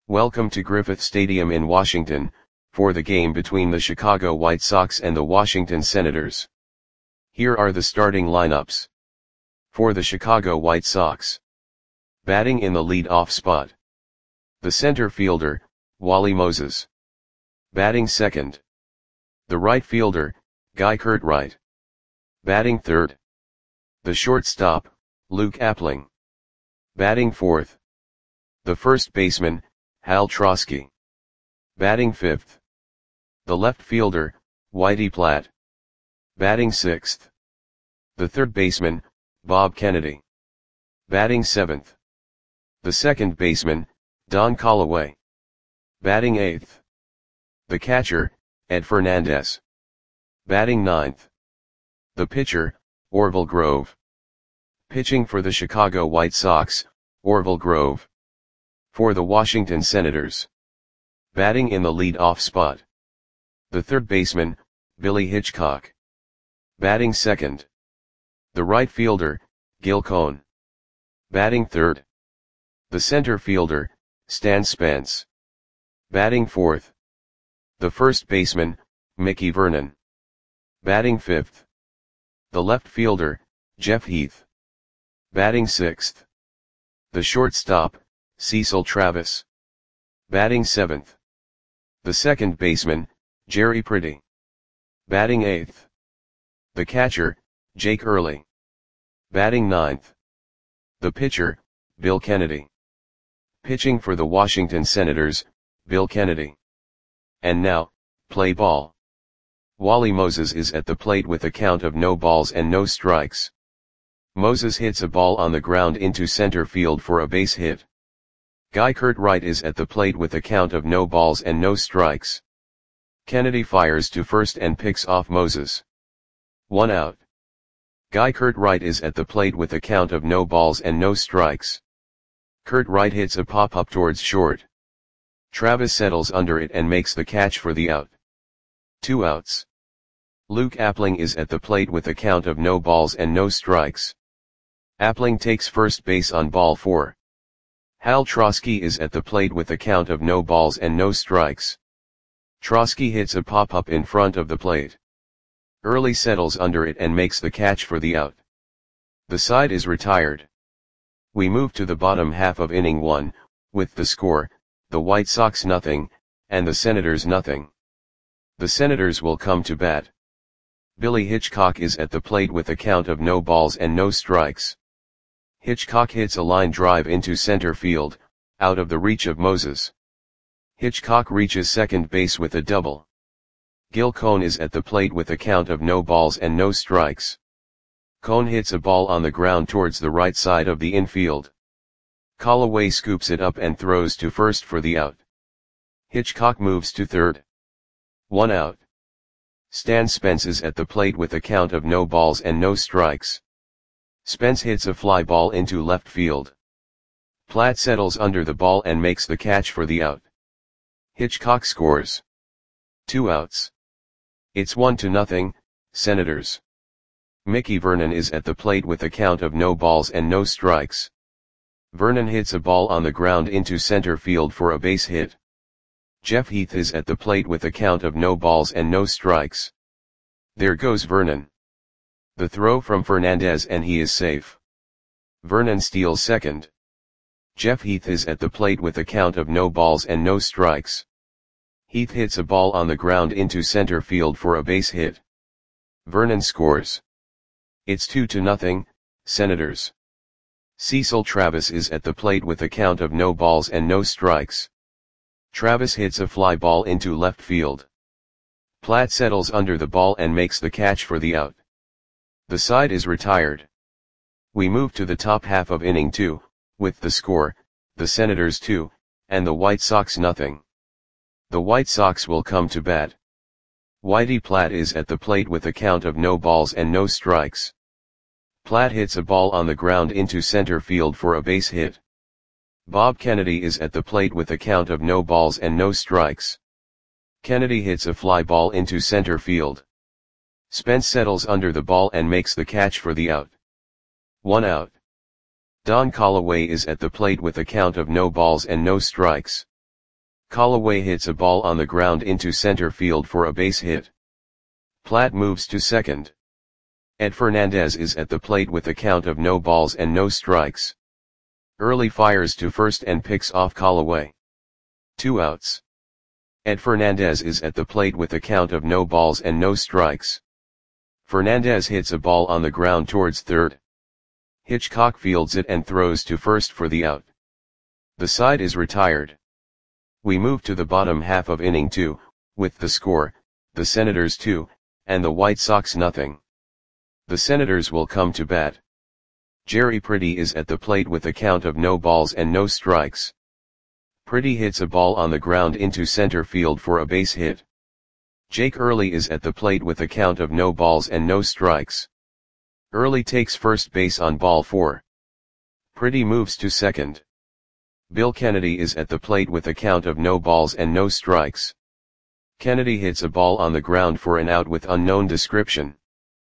Welcome to Griffith Stadium in Washington, for the game between the Chicago White Sox and the Washington Senators. Here are the starting lineups. For the Chicago White Sox. Batting in the lead-off spot. The center fielder, Wally Moses. Batting second. The right fielder, Guy Curtright. Batting third. The shortstop, Luke Appling. Batting fourth. The first baseman, Hal Trosky. Batting fifth. The left fielder, Whitey Platt. Batting sixth. The third baseman, Bob Kennedy. Batting seventh. The second baseman, Don Callaway. Batting eighth. The catcher, Ed Fernandez. Batting ninth. The pitcher, Orville Grove. Pitching for the Chicago White Sox, Orville Grove. For the Washington Senators. Batting in the lead-off spot. The third baseman, Billy Hitchcock. Batting second. The right fielder, Gil Cone. Batting third. The center fielder, Stan Spence. Batting fourth. The first baseman, Mickey Vernon. Batting fifth. The left fielder, Jeff Heath. Batting sixth. The shortstop, Cecil Travis. Batting seventh. The second baseman, Jerry Pretty. Batting eighth. The catcher, Jake Early. Batting ninth. The pitcher, Bill Kennedy. Pitching for the Washington Senators, Bill Kennedy. And now, play ball. Wally Moses is at the plate with a count of no balls and no strikes. Moses hits a ball on the ground into center field for a base hit. Guy Curtright is at the plate with a count of no balls and no strikes. Kennedy fires to first and picks off Moses. 1 out. Guy Curtright is at the plate with a count of no balls and no strikes. Curtright hits a pop-up towards short. Travis settles under it and makes the catch for the out. 2 outs. Luke Appling is at the plate with a count of no balls and no strikes. Appling takes first base on ball 4. Hal Trosky is at the plate with a count of no balls and no strikes. Trosky hits a pop-up in front of the plate. Early settles under it and makes the catch for the out. The side is retired. We move to the bottom half of inning 1, with the score, the White Sox 0, and the Senators 0. The Senators will come to bat. Billy Hitchcock is at the plate with a count of no balls and no strikes. Hitchcock hits a line drive into center field, out of the reach of Moses. Hitchcock reaches second base with a double. Gil Cone is at the plate with a count of no balls and no strikes. Cone hits a ball on the ground towards the right side of the infield. Callaway scoops it up and throws to first for the out. Hitchcock moves to third. 1 out. Stan Spence is at the plate with a count of no balls and no strikes. Spence hits a fly ball into left field. Platt settles under the ball and makes the catch for the out. Hitchcock scores. 2 outs. It's 1-0, Senators. Mickey Vernon is at the plate with a count of no balls and no strikes. Vernon hits a ball on the ground into center field for a base hit. Jeff Heath is at the plate with a count of no balls and no strikes. There goes Vernon. The throw from Fernandez and he is safe. Vernon steals second. Jeff Heath is at the plate with a count of no balls and no strikes. Heath hits a ball on the ground into center field for a base hit. Vernon scores. It's 2-0, Senators. Cecil Travis is at the plate with a count of no balls and no strikes. Travis hits a fly ball into left field. Platt settles under the ball and makes the catch for the out. The side is retired. We move to the top half of inning 2, with the score, the Senators 2, and the White Sox 0. The White Sox will come to bat. Whitey Platt is at the plate with a count of no balls and no strikes. Platt hits a ball on the ground into center field for a base hit. Bob Kennedy is at the plate with a count of no balls and no strikes. Kennedy hits a fly ball into center field. Spence settles under the ball and makes the catch for the out. 1 out. Don Callaway is at the plate with a count of no balls and no strikes. Callaway hits a ball on the ground into center field for a base hit. Platt moves to second. Ed Fernandez is at the plate with a count of no balls and no strikes. Early fires to first and picks off Callaway. 2 outs. Ed Fernandez is at the plate with a count of no balls and no strikes. Fernandez hits a ball on the ground towards third. Hitchcock fields it and throws to first for the out. The side is retired. We move to the bottom half of inning 2, with the score, the Senators 2, and the White Sox nothing. The Senators will come to bat. Jerry Pretty is at the plate with a count of no balls and no strikes. Pretty hits a ball on the ground into center field for a base hit. Jake Early is at the plate with a count of no balls and no strikes. Early takes first base on ball 4. Pretty moves to second. Bill Kennedy is at the plate with a count of no balls and no strikes. Kennedy hits a ball on the ground for an out with unknown description.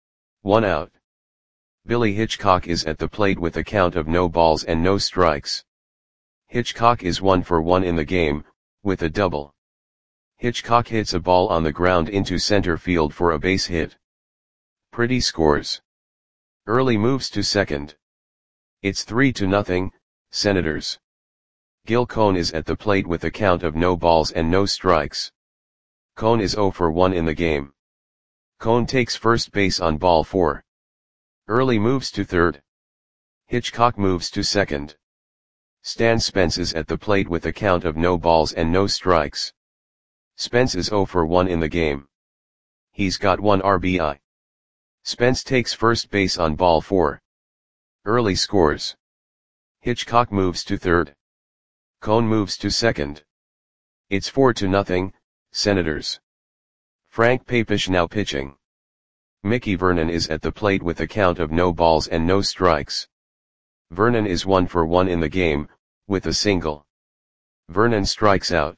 1 out. Billy Hitchcock is at the plate with a count of no balls and no strikes. Hitchcock is 1 for 1 in the game, with a double. Hitchcock hits a ball on the ground into center field for a base hit. Pretty scores. Early moves to second. It's 3-0, Senators. Gil Cone is at the plate with a count of no balls and no strikes. Cone is 0 for 1 in the game. Cone takes first base on ball 4. Early moves to third. Hitchcock moves to second. Stan Spence is at the plate with a count of no balls and no strikes. Spence is 0 for 1 in the game. He's got 1 RBI. Spence takes first base on ball 4. Early scores. Hitchcock moves to third. Cone moves to second. It's 4-0, Senators. Frank Papish now pitching. Mickey Vernon is at the plate with a count of no balls and no strikes. Vernon is 1 for 1 in the game, with a single. Vernon strikes out.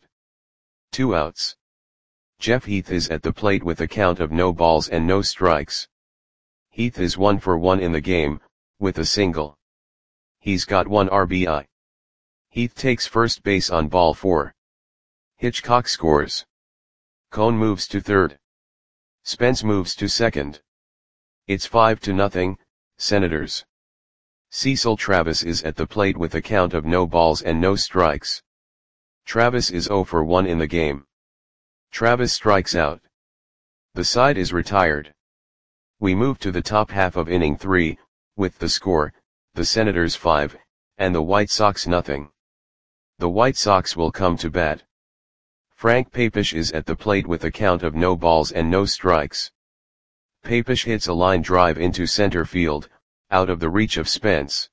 2 outs. Jeff Heath is at the plate with a count of no balls and no strikes. Heath is 1 for 1 in the game, with a single. He's got 1 RBI. Heath takes first base on ball 4. Hitchcock scores. Cone moves to third. Spence moves to second. It's 5-0, Senators. Cecil Travis is at the plate with a count of no balls and no strikes. Travis is 0 for 1 in the game. Travis strikes out. The side is retired. We move to the top half of inning 3, with the score, the Senators 5, and the White Sox nothing. The White Sox will come to bat. Frank Papish is at the plate with a count of no balls and no strikes. Papish hits a line drive into center field, out of the reach of Spence.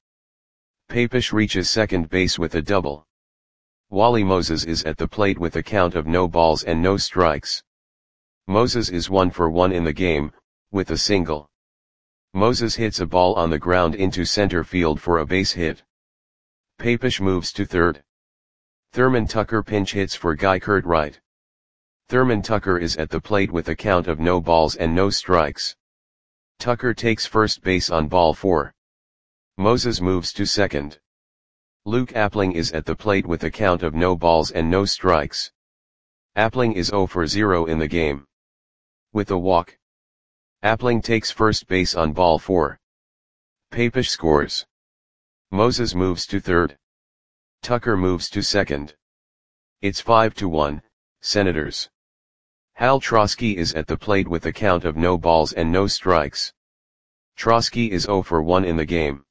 Papish reaches second base with a double. Wally Moses is at the plate with a count of no balls and no strikes. Moses is 1 for 1 in the game, with a single. Moses hits a ball on the ground into center field for a base hit. Papish moves to third. Thurman Tucker pinch hits for Guy Curtright. Thurman Tucker is at the plate with a count of no balls and no strikes. Tucker takes first base on ball 4. Moses moves to second. Luke Appling is at the plate with a count of no balls and no strikes. Appling is 0 for 0 in the game. With a walk. Appling takes first base on ball 4. Papish scores. Moses moves to third. Tucker moves to second. It's 5-1, Senators. Hal Trosky is at the plate with a count of no balls and no strikes. Trosky is 0 for 1 in the game.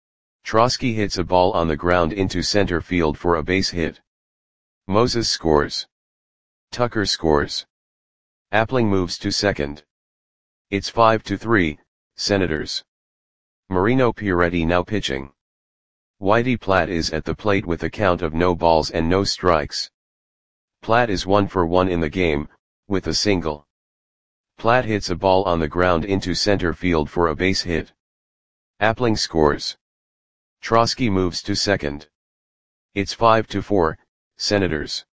Trosky hits a ball on the ground into center field for a base hit. Moses scores. Tucker scores. Appling moves to second. It's 5-3, Senators. Marino Pieretti now pitching. Whitey Platt is at the plate with a count of no balls and no strikes. Platt is 1 for 1 in the game, with a single. Platt hits a ball on the ground into center field for a base hit. Appling scores. Trosky moves to second. It's 5-4, Senators.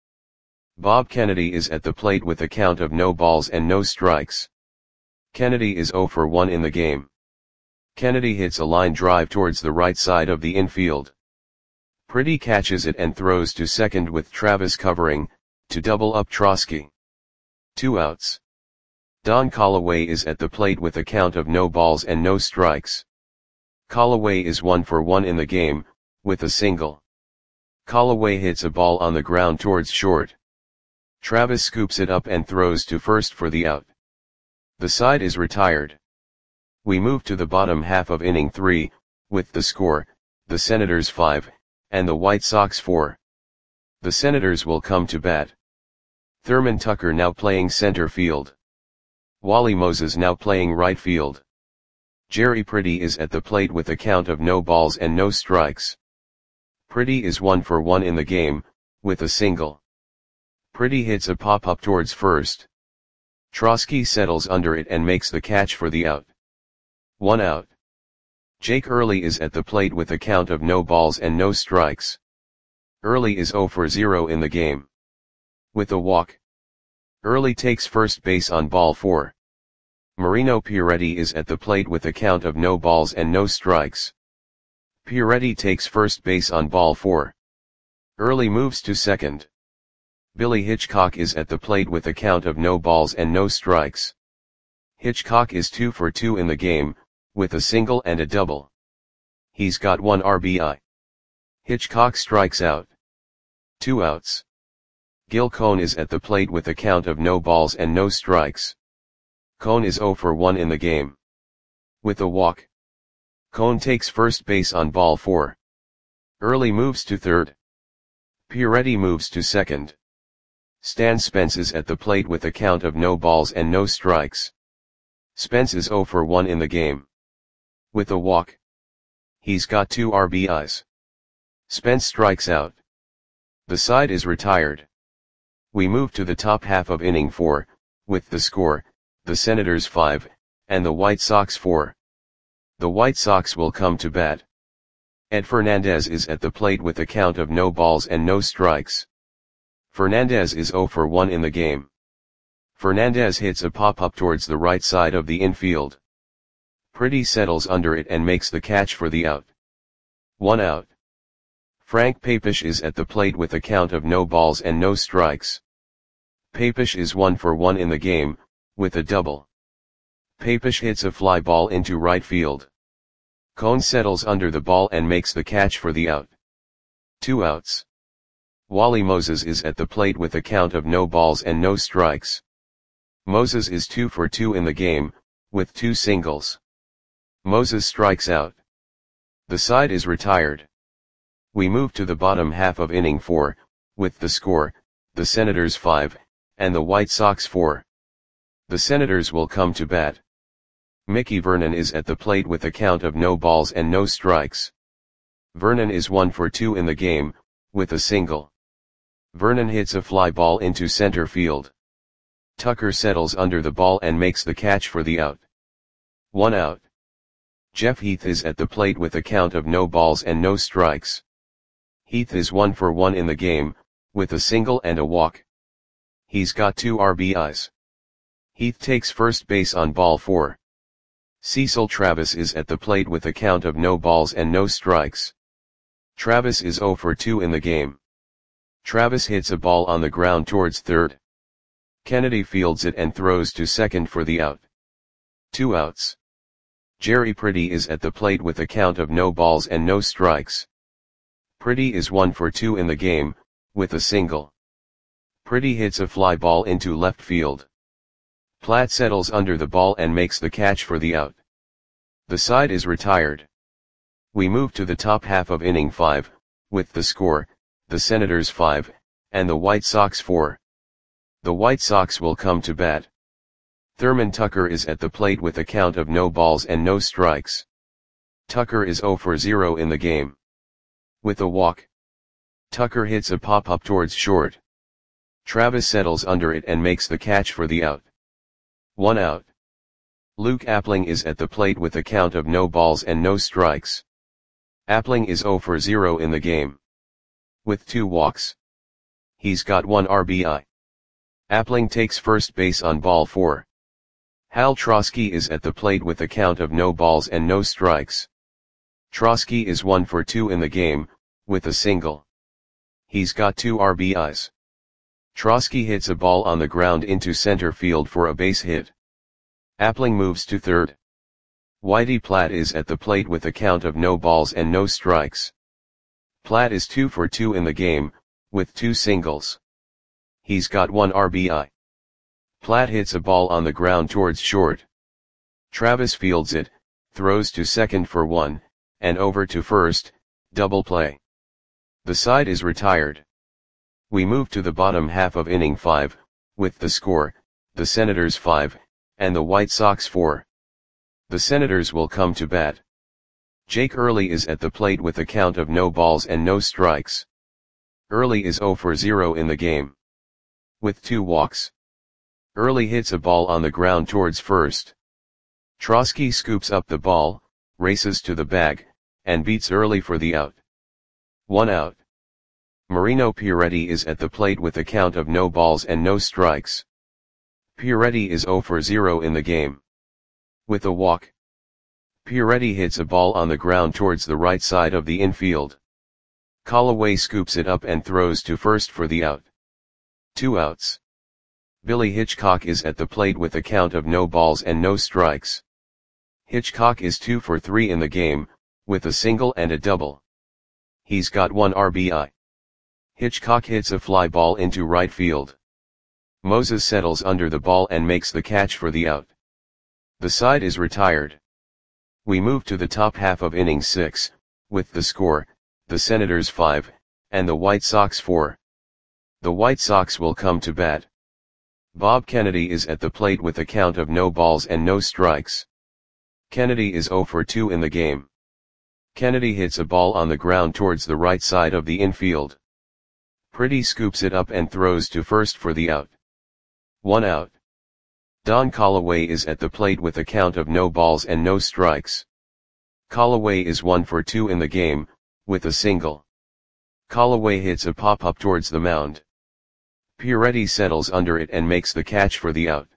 Bob Kennedy is at the plate with a count of no balls and no strikes. Kennedy is 0 for 1 in the game. Kennedy hits a line drive towards the right side of the infield. Pretty catches it and throws to second with Travis covering, to double up Trotsky. 2 outs. Don Callaway is at the plate with a count of no balls and no strikes. Callaway is 1 for 1 in the game, with a single. Callaway hits a ball on the ground towards short. Travis scoops it up and throws to first for the out. The side is retired. We move to the bottom half of inning 3, with the score, the Senators 5, and the White Sox 4. The Senators will come to bat. Thurman Tucker now playing center field. Wally Moses now playing right field. Jerry Pretty is at the plate with a count of no balls and no strikes. Pretty is 1 for 1 in the game, with a single. Pretty hits a pop-up towards first. Trotsky settles under it and makes the catch for the out. 1 out. Jake Early is at the plate with a count of no balls and no strikes. Early is 0 for 0 in the game. With a walk. Early takes first base on ball 4. Marino Pieretti is at the plate with a count of no balls and no strikes. Pieretti takes first base on ball 4. Early moves to second. Billy Hitchcock is at the plate with a count of no balls and no strikes. Hitchcock is 2 for 2 in the game, with a single and a double. He's got 1 RBI. Hitchcock strikes out. 2 outs. Gil Cone is at the plate with a count of no balls and no strikes. Cone is 0 for 1 in the game. With a walk. Cone takes first base on ball 4. Early moves to third. Pieretti moves to second. Stan Spence is at the plate with a count of no balls and no strikes. Spence is 0 for 1 in the game. With a walk. He's got 2 RBIs. Spence strikes out. The side is retired. We move to the top half of inning 4, with the score, the Senators 5, and the White Sox 4. The White Sox will come to bat. Ed Fernandez is at the plate with a count of no balls and no strikes. Fernandez is 0 for 1 in the game. Fernandez hits a pop-up towards the right side of the infield. Pretty settles under it and makes the catch for the out. 1 out. Frank Papish is at the plate with a count of no balls and no strikes. Papish is 1 for 1 in the game, with a double. Papish hits a fly ball into right field. Cone settles under the ball and makes the catch for the out. 2 outs. Wally Moses is at the plate with a count of no balls and no strikes. Moses is 2 for 2 in the game, with 2 singles. Moses strikes out. The side is retired. We move to the bottom half of inning 4, with the score, the Senators 5, and the White Sox 4. The Senators will come to bat. Mickey Vernon is at the plate with a count of no balls and no strikes. Vernon is 1 for 2 in the game, with a single. Vernon hits a fly ball into center field. Tucker settles under the ball and makes the catch for the out. 1 out. Jeff Heath is at the plate with a count of no balls and no strikes. Heath is 1 for 1 in the game, with a single and a walk. He's got 2 RBIs. Heath takes first base on ball 4. Cecil Travis is at the plate with a count of no balls and no strikes. Travis is 0 for 2 in the game. Travis hits a ball on the ground towards third. Kennedy fields it and throws to second for the out. 2 outs. Jerry Pretty is at the plate with a count of no balls and no strikes. Pretty is 1 for 2 in the game, with a single. Pretty hits a fly ball into left field. Platt settles under the ball and makes the catch for the out. The side is retired. We move to the top half of inning 5, with the score, the Senators 5, and the White Sox 4. The White Sox will come to bat. Thurman Tucker is at the plate with a count of no balls and no strikes. Tucker is 0 for 0 in the game. With a walk. Tucker hits a pop-up towards short. Travis settles under it and makes the catch for the out. 1 out. Luke Appling is at the plate with a count of no balls and no strikes. Appling is 0 for 0 in the game. With 2 walks. He's got 1 RBI. Appling takes first base on ball 4. Hal Trotsky is at the plate with a count of no balls and no strikes. Trotsky is 1 for 2 in the game, with a single. He's got 2 RBIs. Trotsky hits a ball on the ground into center field for a base hit. Appling moves to third. Whitey Platt is at the plate with a count of no balls and no strikes. Platt is 2 for 2 in the game, with 2 singles. He's got 1 RBI. Platt hits a ball on the ground towards short. Travis fields it, throws to second for 1, and over to first, double play. The side is retired. We move to the bottom half of inning 5, with the score, the Senators 5, and the White Sox 4. The Senators will come to bat. Jake Early is at the plate with a count of no balls and no strikes. Early is 0 for 0 in the game, with 2 walks. Early hits a ball on the ground towards first. Trotsky scoops up the ball, races to the bag, and beats Early for the out. 1 out. Marino Pieretti is at the plate with a count of no balls and no strikes. Pieretti is 0 for 0 in the game, with a walk. Pieretti hits a ball on the ground towards the right side of the infield. Callaway scoops it up and throws to first for the out. 2 outs. Billy Hitchcock is at the plate with a count of no balls and no strikes. Hitchcock is 2 for 3 in the game, with a single and a double. He's got 1 RBI. Hitchcock hits a fly ball into right field. Moses settles under the ball and makes the catch for the out. The side is retired. We move to the top half of inning 6, with the score, the Senators 5, and the White Sox 4. The White Sox will come to bat. Bob Kennedy is at the plate with a count of no balls and no strikes. Kennedy is 0 for 2 in the game. Kennedy hits a ball on the ground towards the right side of the infield. Pretty scoops it up and throws to first for the out. 1 out. Don Callaway is at the plate with a count of no balls and no strikes. Callaway is 1 for 2 in the game, with a single. Callaway hits a pop-up towards the mound. Pieretti settles under it and makes the catch for the out.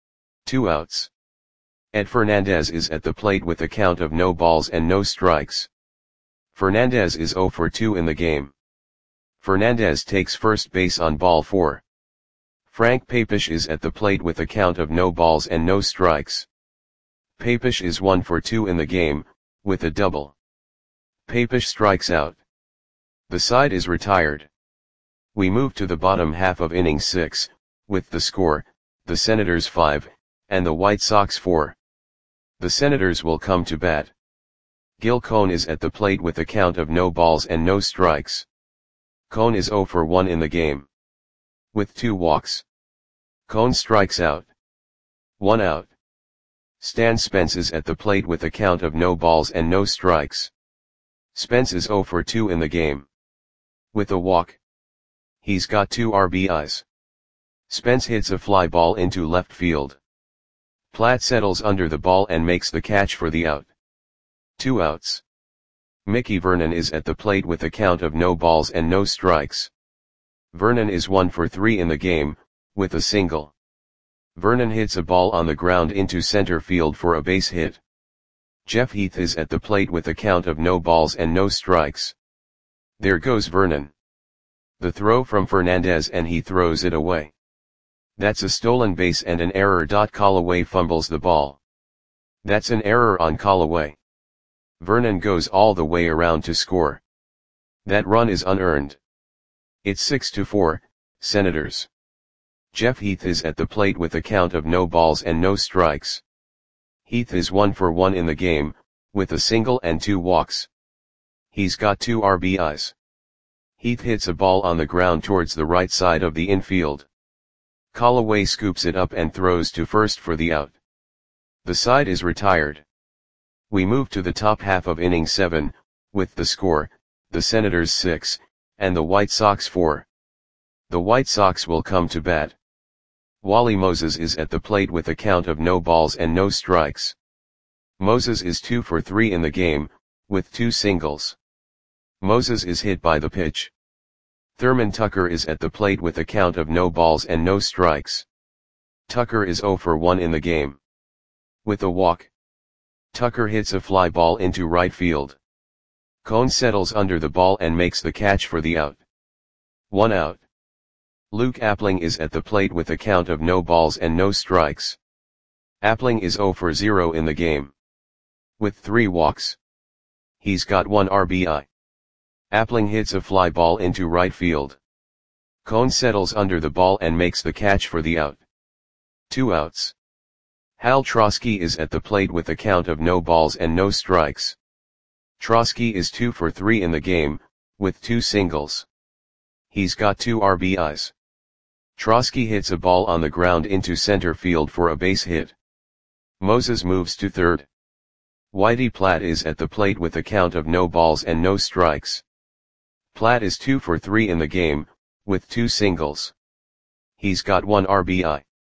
2 outs. Ed Fernandez is at the plate with a count of no balls and no strikes. Fernandez is 0 for 2 in the game. Fernandez takes first base on ball 4. Frank Papish is at the plate with a count of no balls and no strikes. Papish is 1 for 2 in the game, with a double. Papish strikes out. The side is retired. We move to the bottom half of inning 6, with the score, the Senators 5, and the White Sox 4. The Senators will come to bat. Gil Cone is at the plate with a count of no balls and no strikes. Cone is 0 for 1 in the game, with 2 walks. Cone strikes out. 1 out. Stan Spence is at the plate with a count of no balls and no strikes. Spence is 0 for 2 in the game, with a walk. He's got 2 RBIs. Spence hits a fly ball into left field. Platt settles under the ball and makes the catch for the out. 2 outs. Mickey Vernon is at the plate with a count of no balls and no strikes. Vernon is 1 for 3 in the game, with a single. Vernon hits a ball on the ground into center field for a base hit. Jeff Heath is at the plate with a count of no balls and no strikes. There goes Vernon. The throw from Fernandez and he throws it away. That's a stolen base and an error. Callaway fumbles the ball. That's an error on Callaway. Vernon goes all the way around to score. That run is unearned. It's 6-4, Senators. Jeff Heath is at the plate with a count of no balls and no strikes. Heath is 1 for 1 in the game, with a single and 2 walks. He's got 2 RBIs. Heath hits a ball on the ground towards the right side of the infield. Callaway scoops it up and throws to first for the out. The side is retired. We move to the top half of inning 7, with the score, the Senators 6, and the White Sox 4. The White Sox will come to bat. Wally Moses is at the plate with a count of no balls and no strikes. Moses is 2 for 3 in the game, with 2 singles. Moses is hit by the pitch. Thurman Tucker is at the plate with a count of no balls and no strikes. Tucker is 0 for 1 in the game, with a walk. Tucker hits a fly ball into right field. Cone settles under the ball and makes the catch for the out. 1 out. Luke Appling is at the plate with a count of no balls and no strikes. Appling is 0 for 0 in the game. With 3 walks. He's got 1 RBI. Appling hits a fly ball into right field. Cone settles under the ball and makes the catch for the out. 2 outs. Hal Trosky is at the plate with a count of no balls and no strikes. Trosky is 2 for 3 in the game, with 2 singles. He's got 2 RBIs. Trosky hits a ball on the ground into center field for a base hit. Moses moves to third. Whitey Platt is at the plate with a count of no balls and no strikes. Platt is 2 for 3 in the game, with 2 singles. He's got 1 RBI.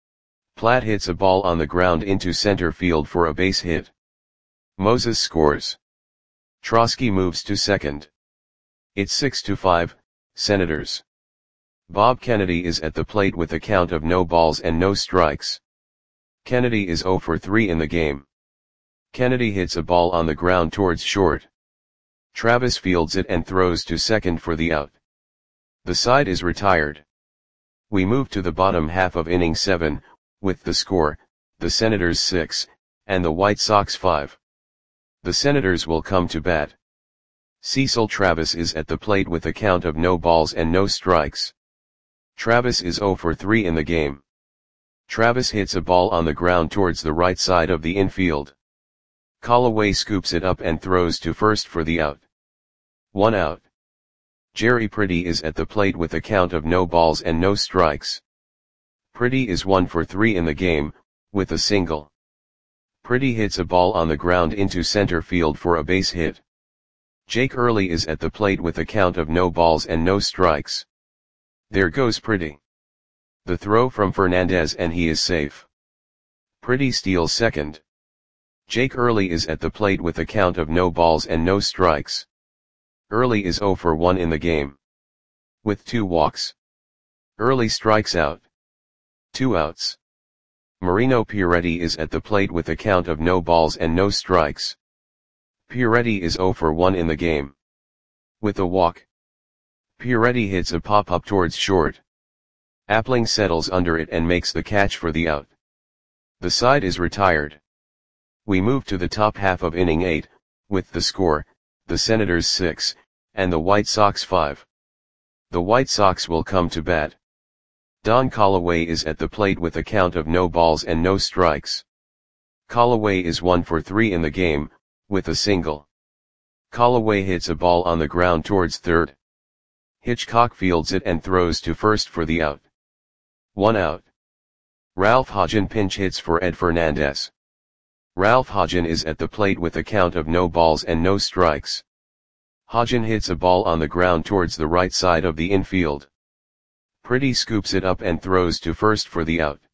Platt hits a ball on the ground into center field for a base hit. Moses scores. Trosky moves to second. It's 6-5, Senators. Bob Kennedy is at the plate with a count of no balls and no strikes. Kennedy is 0 for 3 in the game. Kennedy hits a ball on the ground towards short. Travis fields it and throws to second for the out. The side is retired. We move to the bottom half of inning 7, with the score, the Senators 6, and the White Sox 5. The Senators will come to bat. Cecil Travis is at the plate with a count of no balls and no strikes. Travis is 0 for 3 in the game. Travis hits a ball on the ground towards the right side of the infield. Callaway scoops it up and throws to first for the out. 1 out. Jerry Pretty is at the plate with a count of no balls and no strikes. Pretty is 1 for 3 in the game, with a single. Pretty hits a ball on the ground into center field for a base hit. Jake Early is at the plate with a count of no balls and no strikes. There goes Pretty. The throw from Fernandez and he is safe. Pretty steals second. Jake Early is at the plate with a count of no balls and no strikes. Early is 0 for 1 in the game. With 2 walks. Early strikes out. 2 outs. Marino Pieretti is at the plate with a count of no balls and no strikes. Pieretti is 0 for 1 in the game. With a walk. Pieretti hits a pop-up towards short. Appling settles under it and makes the catch for the out. The side is retired. We move to the top half of inning 8, with the score, the Senators 6, and the White Sox 5. The White Sox will come to bat. Don Callaway is at the plate with a count of no balls and no strikes. Callaway is 1 for 3 in the game, with a single. Callaway hits a ball on the ground towards third. Hitchcock fields it and throws to first for the out. 1 out. Ralph Hodgen pinch hits for Ed Fernandez. Ralph Hodgen is at the plate with a count of no balls and no strikes. Hodgen hits a ball on the ground towards the right side of the infield. Pretty scoops it up and throws to first for the out.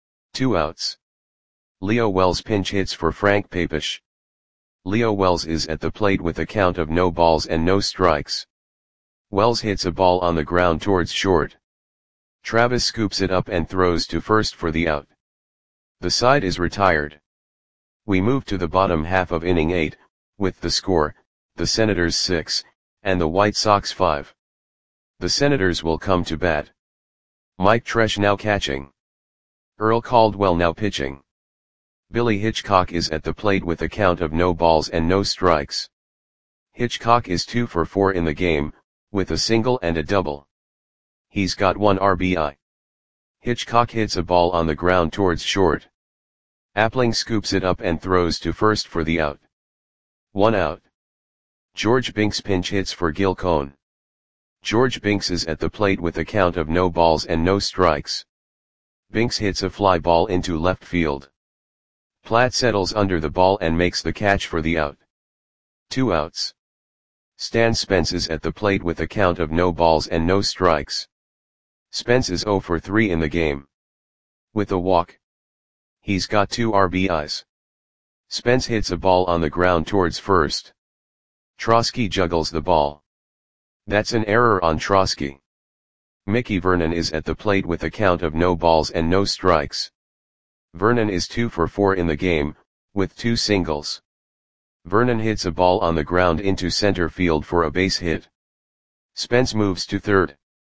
2 outs. Leo Wells pinch hits for Frank Papish. Leo Wells is at the plate with a count of no balls and no strikes. Wells hits a ball on the ground towards short. Travis scoops it up and throws to first for the out. The side is retired. We move to the bottom half of inning 8, with the score, the Senators 6, and the White Sox 5. The Senators will come to bat. Mike Tresh now catching. Earl Caldwell now pitching. Billy Hitchcock is at the plate with a count of no balls and no strikes. Hitchcock is 2 for 4 in the game, with a single and a double. He's got 1 RBI. Hitchcock hits a ball on the ground towards short. Appling scoops it up and throws to first for the out. 1 out. George Binks pinch hits for Gil Cone. George Binks is at the plate with a count of no balls and no strikes. Binks hits a fly ball into left field. Platt settles under the ball and makes the catch for the out. 2 outs. Stan Spence is at the plate with a count of no balls and no strikes. Spence is 0 for 3 in the game. With a walk. He's got 2 RBIs. Spence hits a ball on the ground towards first. Trosky juggles the ball. That's an error on Trosky. Mickey Vernon is at the plate with a count of no balls and no strikes. Vernon is 2 for 4 in the game, with 2 singles. Vernon hits a ball on the ground into center field for a base hit. Spence moves to third.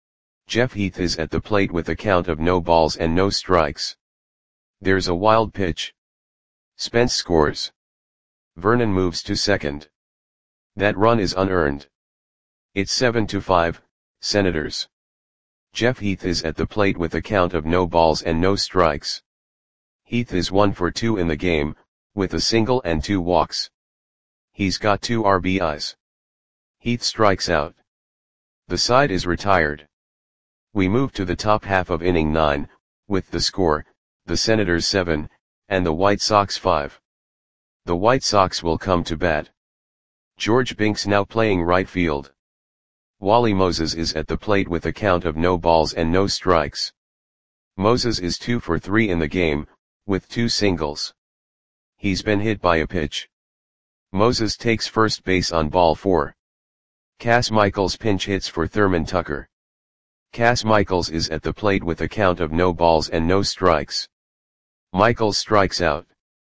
Jeff Heath is at the plate with a count of no balls and no strikes. There's a wild pitch. Spence scores. Vernon moves to second. That run is unearned. It's 7-5, Senators. Jeff Heath is at the plate with a count of no balls and no strikes. Heath is 1 for 2 in the game, with a single and 2 walks. He's got 2 RBIs. Heath strikes out. The side is retired. We move to the top half of inning 9, with the score, the Senators 7, and the White Sox 5. The White Sox will come to bat. George Binks now playing right field. Wally Moses is at the plate with a count of no balls and no strikes. Moses is 2 for 3 in the game, with 2 singles. He's been hit by a pitch. Moses takes first base on ball 4. Cass Michaels pinch hits for Thurman Tucker. Cass Michaels is at the plate with a count of no balls and no strikes. Michaels strikes out.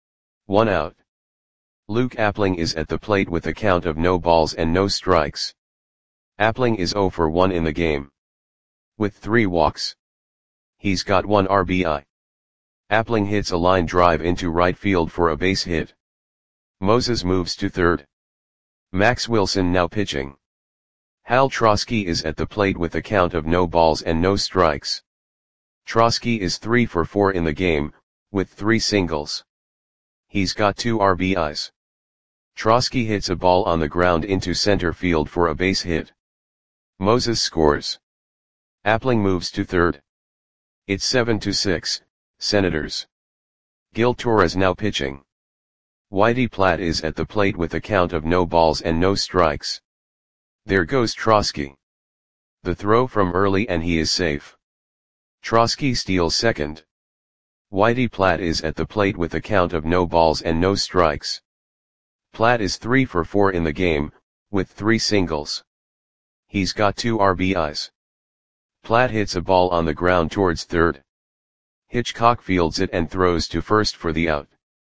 1 out. Luke Appling is at the plate with a count of no balls and no strikes. Appling is 0 for 1 in the game, with 3 walks. He's got 1 RBI. Appling hits a line drive into right field for a base hit. Moses moves to third. Max Wilson now pitching. Hal Trosky is at the plate with a count of no balls and no strikes. Trosky is 3 for 4 in the game, with 3 singles. He's got 2 RBIs. Trosky hits a ball on the ground into center field for a base hit. Moses scores. Appling moves to third. It's 7-6, Senators. Gil Torres now pitching. Whitey Platt is at the plate with a count of no balls and no strikes. There goes Trosky. The throw from early and he is safe. Trosky steals second. Whitey Platt is at the plate with a count of no balls and no strikes. Platt is 3 for 4 in the game, with 3 singles. He's got 2 RBIs. Platt hits a ball on the ground towards third. Hitchcock fields it and throws to first for the out.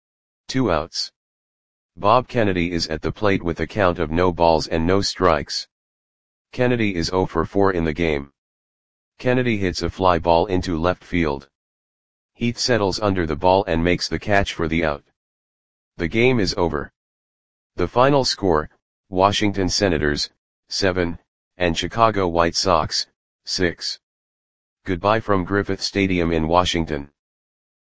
2 outs. Bob Kennedy is at the plate with a count of no balls and no strikes. Kennedy is 0 for 4 in the game. Kennedy hits a fly ball into left field. Heath settles under the ball and makes the catch for the out. The game is over. The final score, Washington Senators, 7, and Chicago White Sox, 6. Goodbye from Griffith Stadium in Washington.